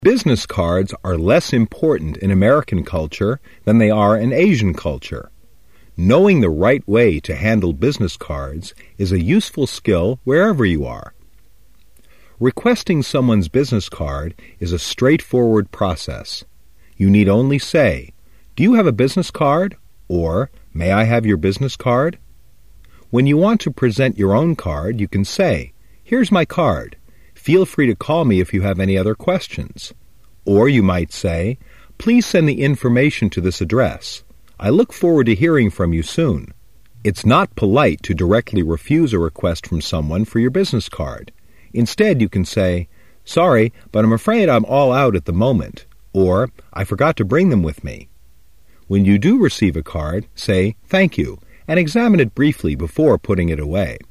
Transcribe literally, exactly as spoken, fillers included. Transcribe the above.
Business cards are less important in American culture than they are in Asian culture. Knowing the right way to handle business cards is a useful skill wherever you are. Requesting someone's business card is a straightforward process. You need only say, "Do you have a business card?" or "May I have your business card?" When you want to present your own card, you can say, "Here's my card. Feel free to call me if you have any other questions." Or you might say, "Please send the information to this address. I look forward to hearing from you soon." It's not polite to directly refuse a request from someone for your business card. Instead, you can say, "Sorry, but I'm afraid I'm all out at the moment," or "I forgot to bring them with me." When you do receive a card, say, "Thank you," and examine it briefly before putting it away.